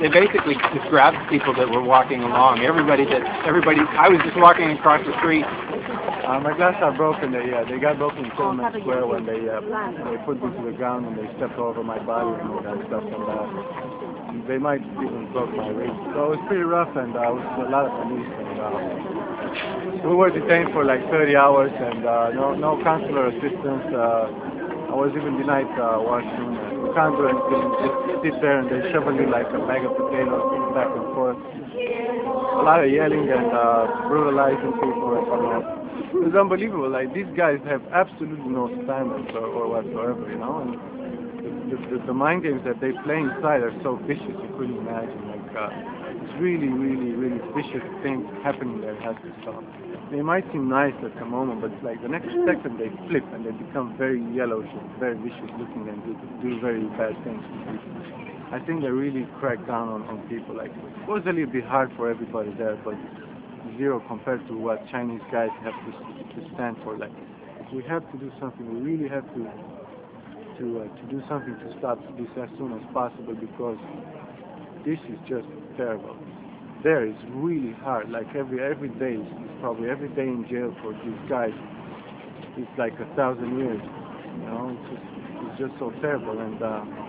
they basically just grabbed people that were walking along. Everybody, I was just walking across the street. My glasses are broken. They got broken in Tiananmen Square when they put me to the ground and they stepped over my body and all that stuff. And they might even broke my wrist. So it was pretty rough, and it was a lot of police. And we were detained for like 30 hours, and no consular assistance. I was even denied washroom. You can't do anything. Just sit there and they shovel you like a bag of potatoes back and forth. A lot of yelling and brutalizing people. It was unbelievable. Like, these guys have absolutely no standards or whatsoever, you know. And the mind games that they play inside are so vicious you couldn't imagine. Like, it's really, really, really vicious things happening that has to stop. They might seem nice at the moment, but it's like the next second they flip and they become very yellowish and very vicious looking and do very bad things to people. I think they really crack down on people. Like, supposedly it'd be hard for everybody there, but zero compared to what Chinese guys have to stand for. Like, if we have to do something, we really have to do something to stop this as soon as possible, because this is just terrible. There is really hard. Like every day is probably every day in jail for these guys. It's like 1,000 years. You know, it's just so terrible. And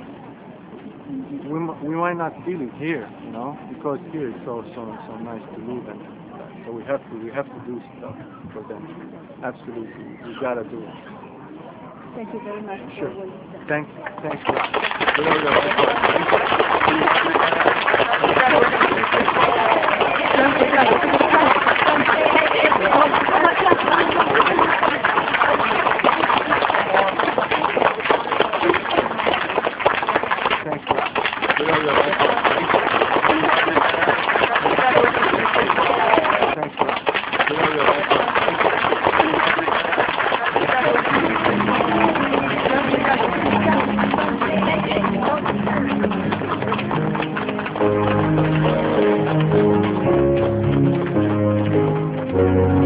we might not feel it here, you know, because here it's so nice to live, and so we have to do stuff for them. Absolutely, we gotta do it. Thank you very much. Sure. For what you said. Thanks. Thanks.